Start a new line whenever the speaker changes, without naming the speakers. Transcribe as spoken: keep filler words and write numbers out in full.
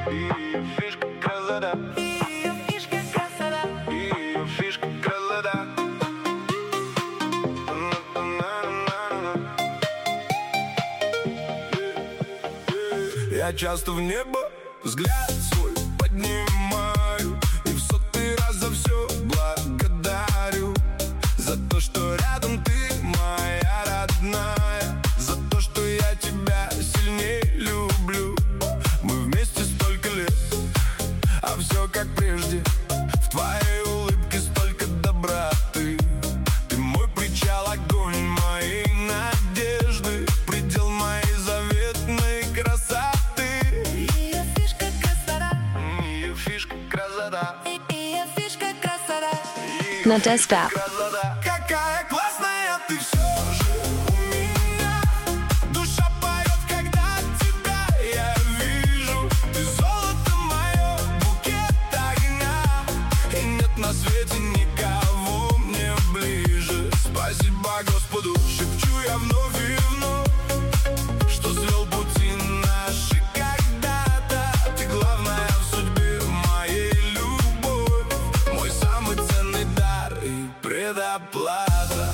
Ее фишка красота.
Ее фишка красота.
Ее фишка красота. Я часто в небо взгляд свой поднимаю и в сотый раз за все благодарю. За то, что рядом ты, моя родная. За то, что я тебя сильнее люблю. Мы вместе столько лет, а все как прежде. В твоей улыбке столько доброты. Ты мой причал, огонь моей надежды, предел моей заветной красоты.
Ее фишка красота.
Ее фишка красота.
Ее фишка красота.
На Десктop.
Красота. Какая классная ты все же у меня. Душа поет, когда тебя я вижу. Ты золото мое, букет огня. И нет на свете никого мне ближе. Спасибо Господу, шепчу я вновь и вновь, что свел пути наши когда-то. Ты главная в судьбе моей, любовь, мой самый ценный дар и предоплата.